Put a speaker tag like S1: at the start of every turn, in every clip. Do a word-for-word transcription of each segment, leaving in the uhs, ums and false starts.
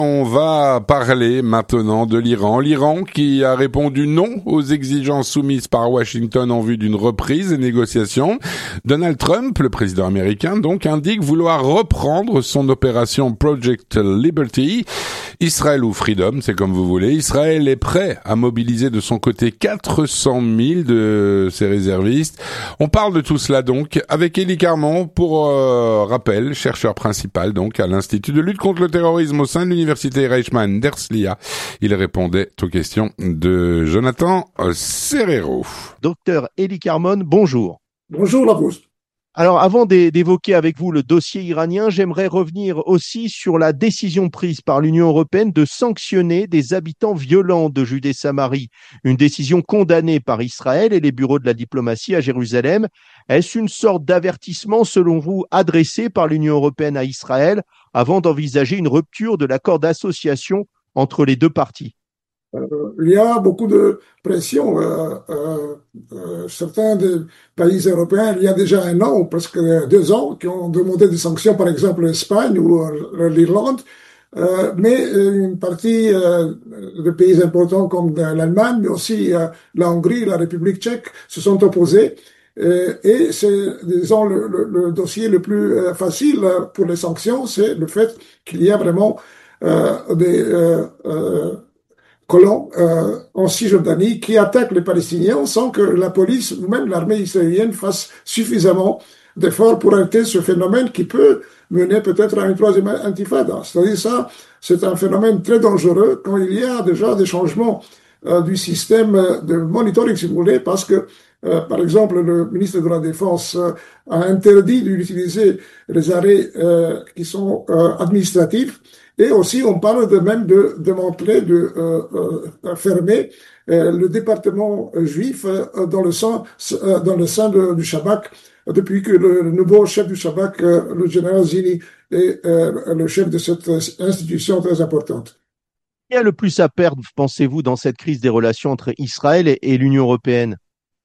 S1: On va parler maintenant de l'Iran. L'Iran qui a répondu non aux exigences soumises par Washington en vue d'une reprise des négociations. Donald Trump, le président américain, donc, indique vouloir reprendre son opération Project Liberty. Israël ou Freedom, c'est comme vous voulez. Israël est prêt à mobiliser de son côté quatre cent mille de ses réservistes. On parle de tout cela donc avec Élie Carmon, pour euh, rappel, chercheur principal donc à l'Institut de lutte contre le terrorisme au sein de l'Université Reichmann d'Herzliya. Il répondait aux questions de Jonathan Serrero.
S2: Docteur Élie Carmon, bonjour.
S3: Bonjour Larousse.
S2: Alors, avant d'évoquer avec vous le dossier iranien, j'aimerais revenir aussi sur la décision prise par l'Union européenne de sanctionner des habitants violents de Judée-Samarie. Une décision condamnée par Israël et les bureaux de la diplomatie à Jérusalem. Est-ce une sorte d'avertissement, selon vous, adressé par l'Union européenne à Israël avant d'envisager une rupture de l'accord d'association entre les deux parties ?
S3: Euh, il y a beaucoup de pression. Euh, euh, euh, certains des pays européens, il y a déjà un an, ou presque deux ans, qui ont demandé des sanctions, par exemple l'Espagne ou euh, l'Irlande. Euh, mais une partie euh, de pays importants comme l'Allemagne, mais aussi euh, la Hongrie, la République tchèque, se sont opposés. Euh, et c'est, disons, le, le, le dossier le plus euh, facile pour les sanctions, c'est le fait qu'il y a vraiment euh, des euh, euh, colons euh, en Cisjordanie qui attaquent les Palestiniens sans que la police ou même l'armée israélienne fasse suffisamment d'efforts pour arrêter ce phénomène qui peut mener peut-être à une troisième intifada. C'est-à-dire ça, c'est un phénomène très dangereux quand il y a déjà des changements euh, du système de monitoring, si vous voulez, parce que, euh, par exemple, le ministre de la Défense euh, a interdit d'utiliser les arrêts euh, qui sont euh, administratifs. Et aussi, on parle de même de démanteler, de euh, euh, fermer euh, le département juif euh, dans le sein, euh, dans le sein de, du Shabak, depuis que le, le nouveau chef du Shabak, euh, le général Zini, est euh, le chef de cette institution très importante.
S2: Qui a le plus à perdre, pensez-vous, dans cette crise des relations entre Israël et, et l'Union européenne ?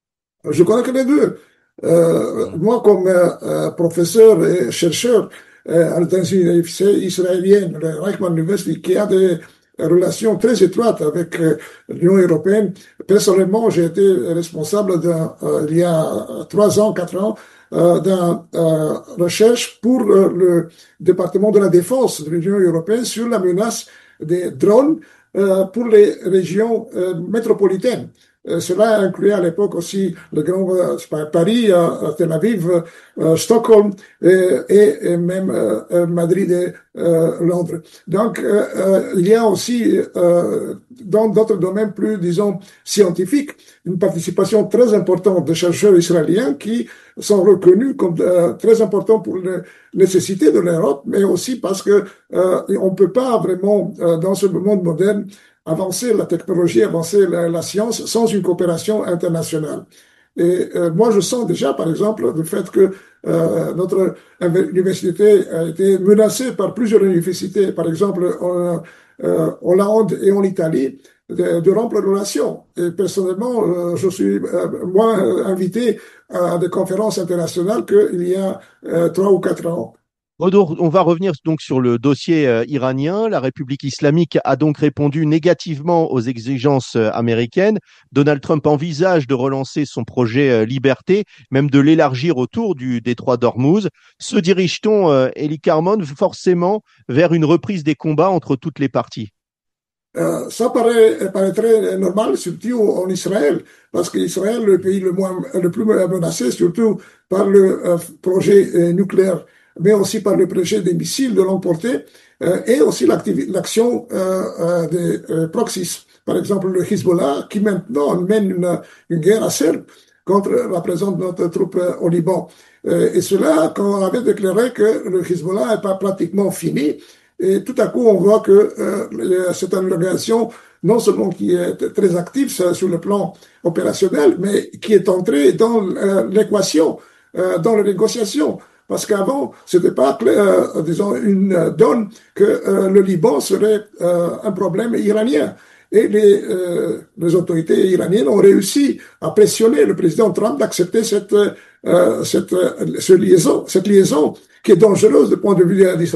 S3: Je crois que les deux. Euh, moi, comme euh, professeur et chercheur, à l'université israélienne, le Reichmann University, qui a des relations très étroites avec l'Union européenne. Personnellement, j'ai été responsable d'un, euh, il y a trois ans, quatre ans, euh, d'une euh, recherche pour euh, le département de la défense de l'Union européenne sur la menace des drones euh, pour les régions euh, métropolitaines. Euh, cela incluait à l'époque aussi le grand euh, Paris, euh, Tel Aviv, euh, Stockholm et, et, et même euh, Madrid et euh, Londres. Donc, euh, euh, il y a aussi euh, dans d'autres domaines plus, disons, scientifiques, une participation très importante de chercheurs israéliens qui sont reconnus comme euh, très importants pour les nécessités de l'Europe, mais aussi parce que euh, on peut pas vraiment, euh, dans ce monde moderne, avancer la technologie, avancer la, la science sans une coopération internationale. Et euh, moi, je sens déjà, par exemple, le fait que euh, notre université a été menacée par plusieurs universités, par exemple en euh, Hollande et en Italie, de, de rompre les relations. Et personnellement, euh, je suis euh, moi invité à des conférences internationales qu'il y a euh, trois ou quatre ans.
S2: On va revenir donc sur le dossier euh, iranien. La République islamique a donc répondu négativement aux exigences euh, américaines. Donald Trump envisage de relancer son projet euh, Liberté, même de l'élargir autour du détroit d'Ormuz. Se dirige-t-on, euh, Élie Carmon, forcément vers une reprise des combats entre toutes les parties ?
S3: Euh, ça paraît, paraîtrait normal, surtout en Israël, parce qu'Israël est le pays le, moins, le plus menacé, surtout par le euh, projet euh, nucléaire, mais aussi par le projet des missiles de longue portée, euh, et aussi l'action euh, euh, des euh, proxies. Par exemple, le Hezbollah, qui maintenant mène une, une guerre acerbe contre la présence de notre troupe euh, au Liban. Euh, et cela, quand on avait déclaré que le Hezbollah n'est pas pratiquement fini, et tout à coup, on voit que euh, c'est une organisation non seulement qui est très active sur le plan opérationnel, mais qui est entrée dans euh, l'équation, euh, dans les négociations. Parce qu'avant, c'était pas, euh, disons, une donne que euh, le Liban serait euh, un problème iranien. Et les, euh, les autorités iraniennes ont réussi à pressionner le président Trump d'accepter cette, euh, cette, cette liaison, cette liaison qui est dangereuse du point de vue d'Israël.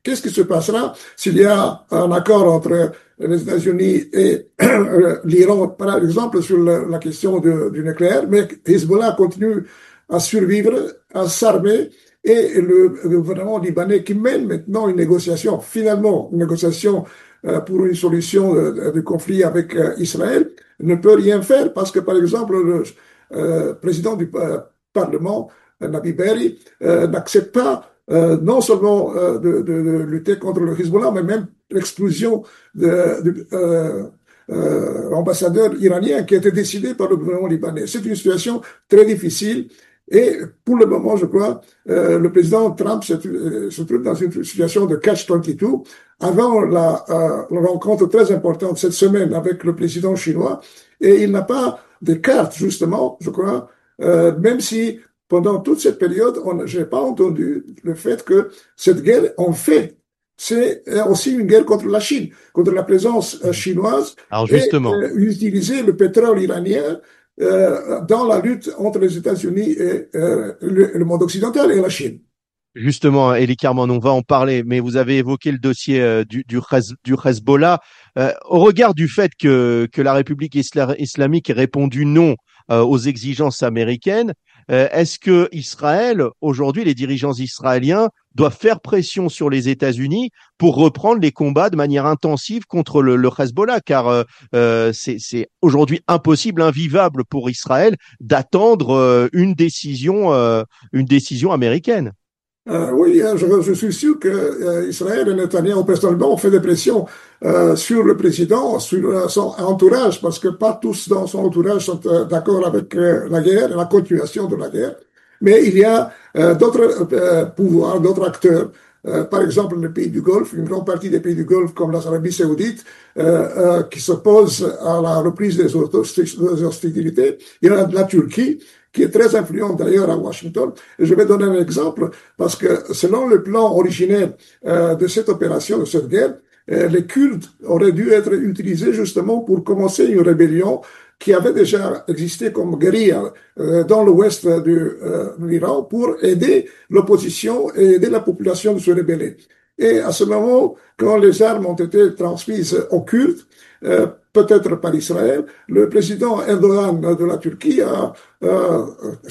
S3: Qu'est-ce qui se passera s'il y a un accord entre les États-Unis et l'Iran, par exemple, sur la, la question de, du nucléaire, mais Hezbollah continue à survivre, à s'armer, et le, le gouvernement libanais qui mène maintenant une négociation, finalement une négociation euh, pour une solution euh, du conflit avec euh, Israël, ne peut rien faire parce que, par exemple, le euh, président du euh, Parlement, Nabi Berri, euh, n'accepte pas euh, non seulement euh, de, de, de lutter contre le Hezbollah, mais même l'exclusion de, de euh, euh, l'ambassadeur iranien qui a été décidé par le gouvernement libanais. C'est une situation très difficile et pour le moment, je crois, euh, le président Trump se, euh, se trouve dans une situation de catch vingt-deux avant la, euh, la rencontre très importante cette semaine avec le président chinois et il n'a pas de carte, justement, je crois, euh, même si pendant toute cette période, je n'ai pas entendu le fait que cette guerre, en fait, c'est aussi une guerre contre la Chine, contre la présence euh, chinoise.
S2: Alors justement,
S3: et euh, utiliser le pétrole iranien euh, dans la lutte entre les États-Unis et euh, le, le monde occidental et la Chine.
S2: Justement, Elie Carmon, on va en parler, mais vous avez évoqué le dossier euh, du, du, du Hezbollah. Euh, au regard du fait que, que la République isla- islamique ait répondu non euh, aux exigences américaines, euh, est-ce que Israël, aujourd'hui, les dirigeants israéliens doivent faire pression sur les États-Unis pour reprendre les combats de manière intensive contre le, le Hezbollah, car euh, euh, c'est, c'est aujourd'hui impossible, invivable pour Israël d'attendre euh, une décision, euh, une décision américaine.
S3: Euh, oui, je, je suis sûr que euh, Israël et Netanyahu personnellement ont fait des pressions euh, sur le président, sur euh, son entourage, parce que pas tous dans son entourage sont euh, d'accord avec euh, la guerre et la continuation de la guerre. Mais il y a euh, d'autres euh, pouvoirs, d'autres acteurs. Euh, par exemple, les pays du Golfe, une grande partie des pays du Golfe, comme l'Arabie Saoudite, euh, euh, qui s'opposent à la reprise des hostilités. Il y a la Turquie, qui est très influente d'ailleurs à Washington. Et je vais donner un exemple, parce que selon le plan originaire euh, de cette opération, de cette guerre, euh, les Kurdes auraient dû être utilisés justement pour commencer une rébellion qui avait déjà existé comme guérilla euh, dans l'ouest du, euh, de l'Iran pour aider l'opposition et aider la population de se rebeller. Et à ce moment, quand les armes ont été transmises aux Kurdes, euh, peut-être par Israël, le président Erdogan de la Turquie a, a,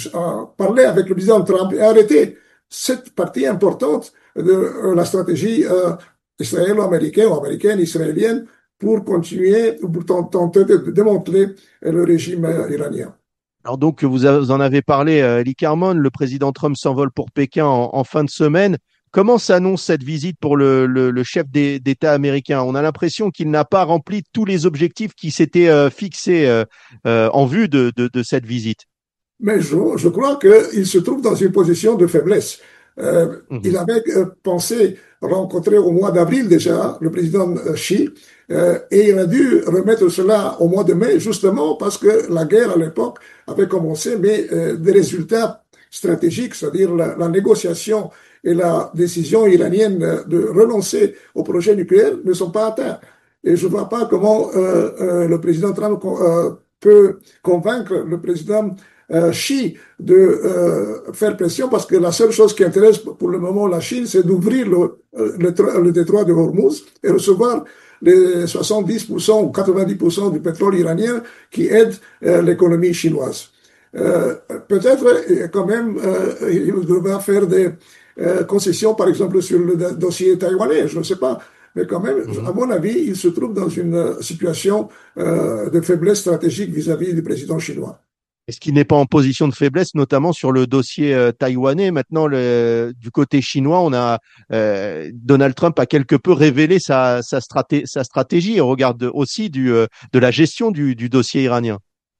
S3: a parlé avec le président Trump et a arrêté cette partie importante de la stratégie euh, israélo-américaine ou américaine, israélienne, pour continuer, pour tenter de démanteler le régime iranien.
S2: Alors donc, vous en avez parlé, Elie Carmon, le président Trump s'envole pour Pékin en, en fin de semaine. Comment s'annonce cette visite pour le, le, le chef d'État américain? On a l'impression qu'il n'a pas rempli tous les objectifs qui s'étaient euh, fixés euh, euh, en vue de, de, de cette visite.
S3: Mais je, je crois qu'il se trouve dans une position de faiblesse. Euh, mmh. Il avait euh, pensé rencontrer au mois d'avril déjà le président Xi euh, et il a dû remettre cela au mois de mai justement parce que la guerre à l'époque avait commencé, mais euh, des résultats stratégiques, c'est-à-dire la, la négociation et la décision iranienne de renoncer au projet nucléaire ne sont pas atteints. Et je ne vois pas comment euh, euh, le président Trump euh, peut convaincre le président euh, Xi de euh, faire pression parce que la seule chose qui intéresse pour le moment la Chine, c'est d'ouvrir le, le, le détroit de Hormuz et recevoir les soixante-dix pour cent ou quatre-vingt-dix pour cent du pétrole iranien qui aide euh, l'économie chinoise. Euh, peut-être quand même euh, il devra faire des euh, concessions, par exemple sur le dossier taïwanais, je ne sais pas, mais quand même, mmh. à mon avis, il se trouve dans une situation euh, de faiblesse stratégique vis-à-vis du président chinois.
S2: Est-ce qu'il n'est pas en position de faiblesse, notamment sur le dossier euh, taïwanais? Maintenant, le, du côté chinois, on a euh, Donald Trump a quelque peu révélé sa, sa, straté, sa stratégie au regard de, aussi du, euh, de la gestion du, du dossier iranien.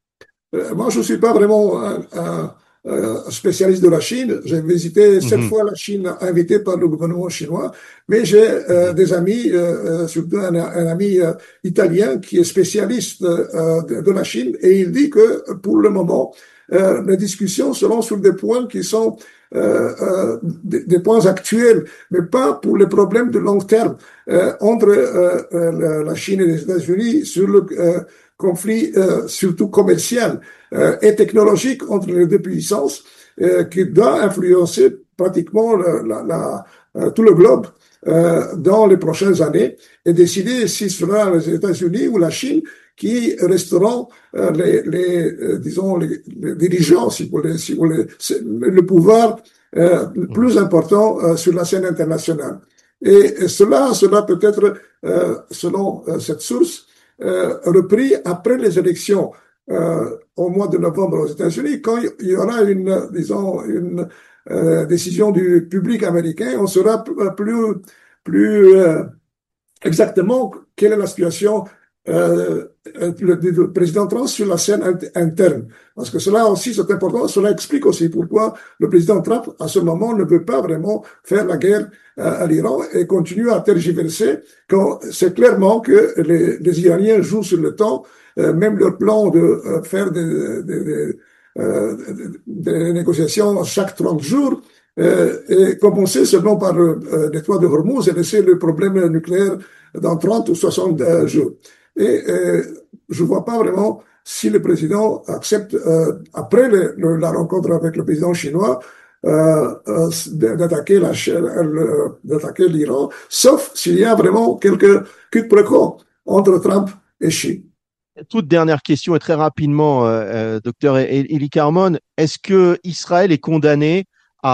S3: Euh, moi, je ne suis pas vraiment un, un, un spécialiste de la Chine. J'ai visité sept mm-hmm. fois la Chine, invité par le gouvernement chinois, mais j'ai euh, mm-hmm. des amis, euh, surtout un, un ami euh, italien qui est spécialiste euh, de, de la Chine, et il dit que pour le moment, euh, les discussions seront sur des points qui sont euh, euh, des, des points actuels, mais pas pour les problèmes de long terme euh, entre euh, euh, la Chine et les États-Unis sur le euh, conflit euh, surtout commercial euh, et technologique entre les deux puissances euh, qui doit influencer pratiquement la, la, la, euh, tout le globe euh, dans les prochaines années et décider si ce sera les États-Unis ou la Chine qui resteront euh, les, les euh, disons les, les dirigeants, si vous voulez, si vous voulez, le pouvoir euh, plus important euh, sur la scène internationale. Et, et cela, cela peut être, euh, selon euh, cette source, euh, repris après les élections euh, au mois de novembre aux États-Unis, quand il y aura une, disons, une euh, décision du public américain, on saura plus, plus euh, exactement quelle est la situation euh, le, le président Trump sur la scène interne. Parce que cela aussi, c'est important. Cela explique aussi pourquoi le président Trump, à ce moment, ne veut pas vraiment faire la guerre euh, à l'Iran et continue à tergiverser quand c'est clairement que les, les Iraniens jouent sur le temps. Euh, même leur plan de euh, faire des, des, des, euh, des négociations chaque trente jours euh, et commencer seulement par le euh, détroit de Hormuz et laisser le problème nucléaire dans trente ou soixante euh, jours. Et euh, je vois pas vraiment si le président accepte, euh, après le, le, la rencontre avec le président chinois, euh, euh, d'attaquer la, d'attaquer l'Iran, sauf s'il y a vraiment quelques quiproquos entre Trump et Chine.
S2: Toute dernière question et très rapidement, euh, euh, docteur Eli Carmon, est-ce que Israël est condamné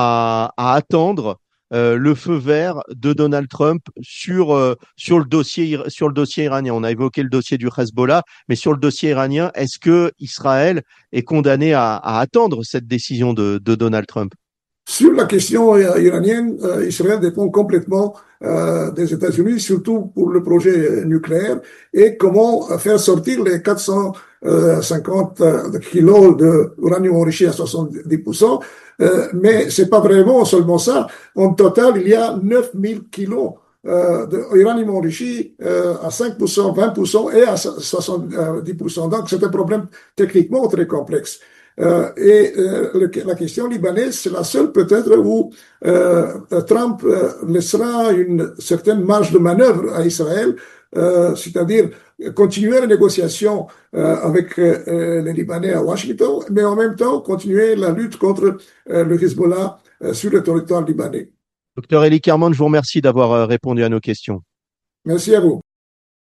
S2: à, à attendre euh, le feu vert de Donald Trump sur euh, sur le dossier sur le dossier iranien? On a évoqué le dossier du Hezbollah, mais sur le dossier iranien, est-ce que Israël est condamné à, à attendre cette décision de, de Donald Trump?
S3: Sur la question iranienne, euh, Israël dépend complètement euh, des États-Unis, surtout pour le projet nucléaire, et comment faire sortir les quatre cent cinquante kilos d'uranium enrichi à soixante-dix pour cent. Euh, mais c'est pas vraiment seulement ça. En total, il y a neuf mille kilos euh, d'uranium enrichi euh, à cinq pour cent, vingt pour cent et à soixante-dix pour cent. Donc, c'est un problème techniquement très complexe. Euh, et euh, le, la question libanaise, c'est la seule peut-être où euh, Trump euh, laissera une certaine marge de manœuvre à Israël, euh, c'est-à-dire continuer les négociations euh, avec euh, les Libanais à Washington, mais en même temps continuer la lutte contre euh, le Hezbollah euh, sur le territoire libanais.
S2: Docteur Eli Carmon, je vous remercie d'avoir répondu à nos questions.
S3: Merci à vous.